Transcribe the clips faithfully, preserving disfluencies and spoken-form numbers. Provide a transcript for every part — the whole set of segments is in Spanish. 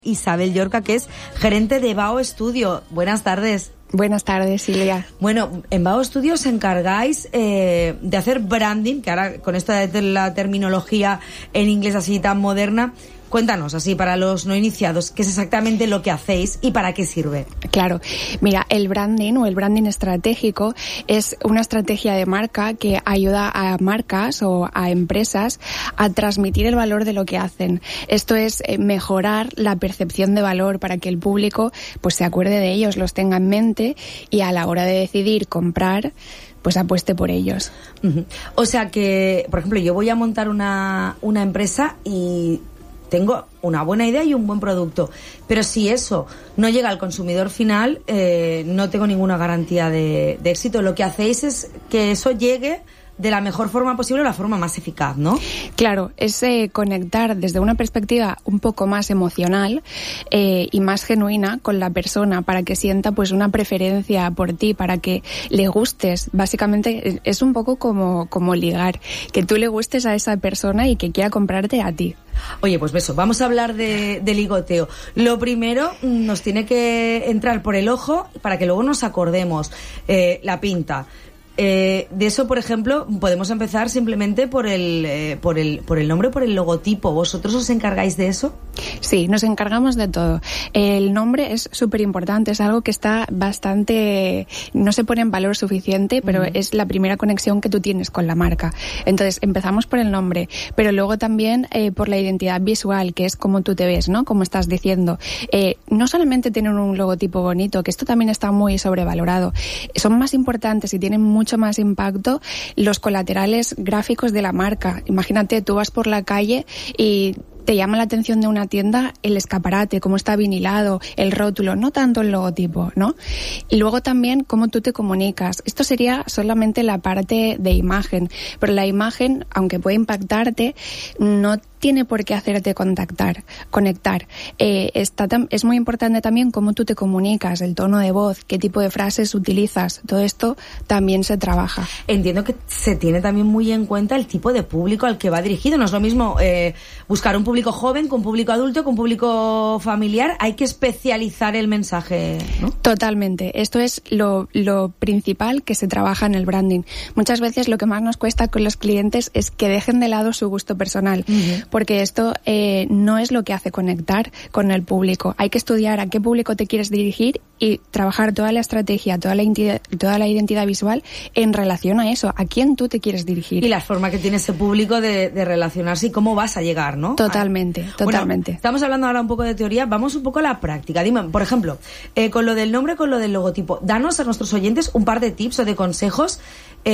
Isabel Llorca, que es gerente de Bao Studio. Buenas tardes. Buenas tardes, Silvia. Bueno, en Bao Studio os encargáis eh, de hacer branding, que ahora con esta de la terminología en inglés así tan moderna, cuéntanos, así para los no iniciados, qué es exactamente lo que hacéis y para qué sirve. Claro, mira, el branding o el branding estratégico es una estrategia de marca que ayuda a marcas o a empresas a transmitir el valor de lo que hacen. Esto es eh, mejorar la percepción de valor para que el público pues se acuerde de ellos, los tenga en mente y a la hora de decidir comprar, pues apueste por ellos. Uh-huh. O sea que, por ejemplo, yo voy a montar una, una empresa y tengo una buena idea y un buen producto, pero si eso no llega al consumidor final, eh, no tengo ninguna garantía de, de éxito. Lo que hacéis es que eso llegue de la mejor forma posible, la forma más eficaz, ¿no? Claro, es eh, conectar desde una perspectiva un poco más emocional eh, y más genuina con la persona para que sienta pues una preferencia por ti, para que le gustes. Básicamente es un poco como, como ligar, que tú le gustes a esa persona y que quiera comprarte a ti. Oye, pues eso, vamos a hablar de, de ligoteo. Lo primero nos tiene que entrar por el ojo para que luego nos acordemos. Eh, la pinta. Eh, de eso, por ejemplo, podemos empezar simplemente por el, eh, por el, por el nombre, por el logotipo. ¿Vosotros os encargáis de eso? Sí, nos encargamos de todo. El nombre es súper importante, es algo que está bastante, no se pone en valor suficiente, pero uh-huh. es la primera conexión que tú tienes con la marca. Entonces, empezamos por el nombre, pero luego también eh, por la identidad visual, que es como tú te ves, ¿no? Como estás diciendo. Eh, no solamente tener un logotipo bonito, que esto también está muy sobrevalorado. Son más importantes y tienen mucho más impacto los colaterales gráficos de la marca. Imagínate, tú vas por la calle y te llama la atención de una tienda el escaparate, cómo está vinilado, el rótulo, no tanto el logotipo, ¿no? Y luego también cómo tú te comunicas. Esto sería solamente la parte de imagen, pero la imagen, aunque puede impactarte, no tiene por qué hacerte contactar, conectar. Eh, está tam- es muy importante también cómo tú te comunicas, el tono de voz, qué tipo de frases utilizas. Todo esto también se trabaja. Entiendo que se tiene también muy en cuenta el tipo de público al que va dirigido. No es lo mismo eh, buscar un público joven con público adulto, con público familiar. Hay que especializar el mensaje, ¿no? Totalmente. Esto es lo, lo principal que se trabaja en el branding. Muchas veces lo que más nos cuesta con los clientes es que dejen de lado su gusto personal. Uh-huh. Porque esto eh, no es lo que hace conectar con el público. Hay que estudiar a qué público te quieres dirigir y trabajar toda la estrategia, toda la identidad, toda la identidad visual en relación a eso, a quién tú te quieres dirigir. Y la forma que tiene ese público de, de relacionarse y cómo vas a llegar, ¿no? Totalmente, ah. totalmente. Bueno, estamos hablando ahora un poco de teoría, vamos un poco a la práctica. Dime, por ejemplo, eh, con lo del nombre, con lo del logotipo, danos a nuestros oyentes un par de tips o de consejos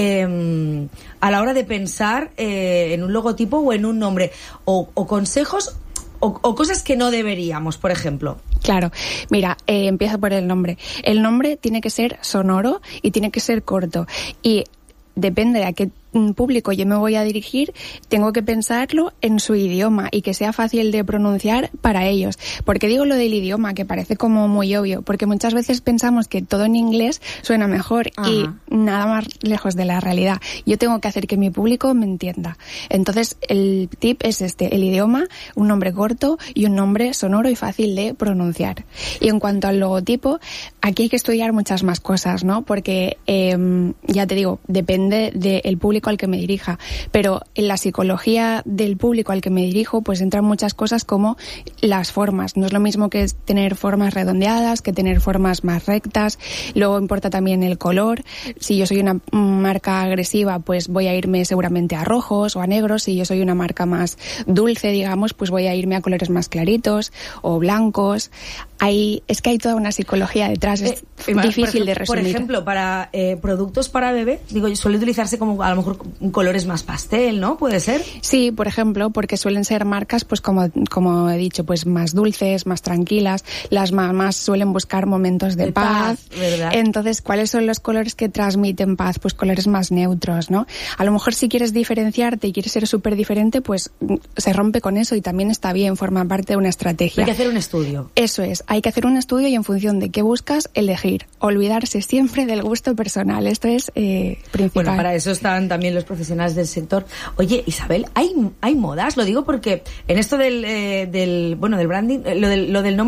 eh, a la hora de pensar eh, en un logotipo o en un nombre. O, o consejos o, o cosas que no deberíamos, por ejemplo. Claro, mira, eh, empieza por el nombre. El nombre tiene que ser sonoro y tiene que ser corto. Y depende de a qué público yo me voy a dirigir, tengo que pensarlo en su idioma y que sea fácil de pronunciar para ellos. Porque digo lo del idioma, que parece como muy obvio, porque muchas veces pensamos que todo en inglés suena mejor. Ajá. Y nada más lejos de la realidad. Yo tengo que hacer que mi público me entienda. Entonces, el tip es este, el idioma, un nombre corto y un nombre sonoro y fácil de pronunciar. Y en cuanto al logotipo, aquí hay que estudiar muchas más cosas, ¿no? Porque, eh, ya te digo, depende del público al que me dirija, pero en la psicología del público al que me dirijo pues entran muchas cosas como las formas. No es lo mismo que tener formas redondeadas que tener formas más rectas. Luego importa también el color. Si yo soy una marca agresiva, pues voy a irme seguramente a rojos o a negros. Si yo soy una marca más dulce, digamos, pues voy a irme a colores más claritos o blancos. Hay, es que hay toda una psicología detrás, es eh, difícil por, de resumir. Por ejemplo, para eh, productos para bebé, digo, suele utilizarse como a lo mejor colores más pastel, ¿no? ¿Puede ser? Sí, por ejemplo, porque suelen ser marcas, pues como, como he dicho, pues más dulces, más tranquilas. Las mamás suelen buscar momentos de, de paz. paz, ¿verdad? Entonces, ¿cuáles son los colores que transmiten paz? Pues colores más neutros, ¿no? A lo mejor si quieres diferenciarte y quieres ser súper diferente, pues se rompe con eso y también está bien, forma parte de una estrategia. Hay que hacer un estudio. Eso es. hay que hacer un estudio y en función de qué buscas, elegir. Olvidarse siempre del gusto personal. Esto es eh, principal. Bueno, para eso están también los profesionales del sector. Oye, Isabel, hay hay modas, lo digo porque en esto del, eh, del bueno, del branding, lo del, lo del nombre